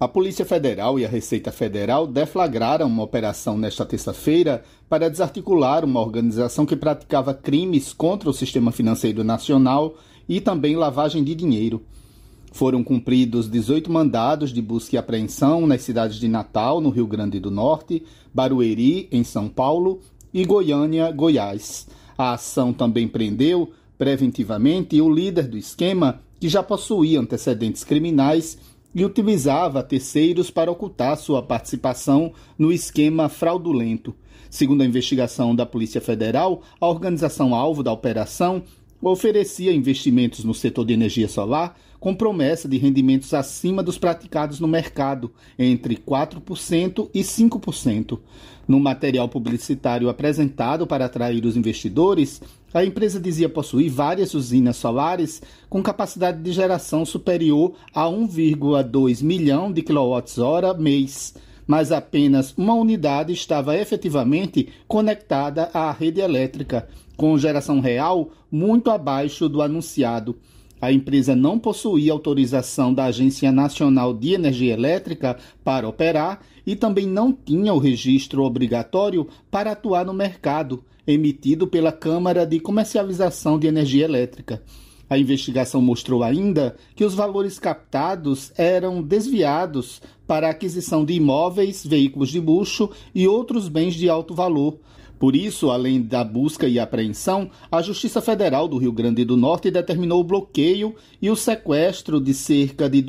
A Polícia Federal e a Receita Federal deflagraram uma operação nesta terça-feira para desarticular uma organização que praticava crimes contra o sistema financeiro nacional e também lavagem de dinheiro. Foram cumpridos 18 mandados de busca e apreensão nas cidades de Natal, no Rio Grande do Norte, Barueri, em São Paulo, e Goiânia, Goiás. A ação também prendeu, preventivamente, o líder do esquema, que já possuía antecedentes criminais e utilizava terceiros para ocultar sua participação no esquema fraudulento. Segundo a investigação da Polícia Federal, a organização alvo da operação oferecia investimentos no setor de energia solar com promessa de rendimentos acima dos praticados no mercado, entre 4% e 5%. No material publicitário apresentado para atrair os investidores, a empresa dizia possuir várias usinas solares com capacidade de geração superior a 1,2 milhão de kWh mês, mas apenas uma unidade estava efetivamente conectada à rede elétrica, com geração real muito abaixo do anunciado. A empresa não possuía autorização da Agência Nacional de Energia Elétrica para operar e também não tinha o registro obrigatório para atuar no mercado, emitido pela Câmara de Comercialização de Energia Elétrica. A investigação mostrou ainda que os valores captados eram desviados para a aquisição de imóveis, veículos de luxo e outros bens de alto valor. Por isso, além da busca e apreensão, a Justiça Federal do Rio Grande do Norte determinou o bloqueio e o sequestro de cerca de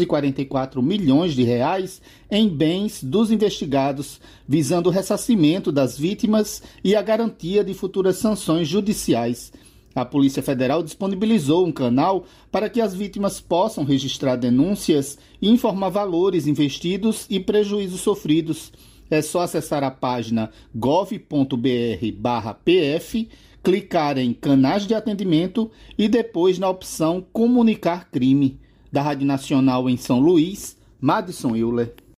244 milhões de reais em bens dos investigados, visando o ressarcimento das vítimas e a garantia de futuras sanções judiciais. A Polícia Federal disponibilizou um canal para que as vítimas possam registrar denúncias e informar valores investidos e prejuízos sofridos. É só acessar a página gov.br/pf, clicar em canais de atendimento e depois na opção Comunicar Crime. Da Rádio Nacional em São Luís, Madison Euler.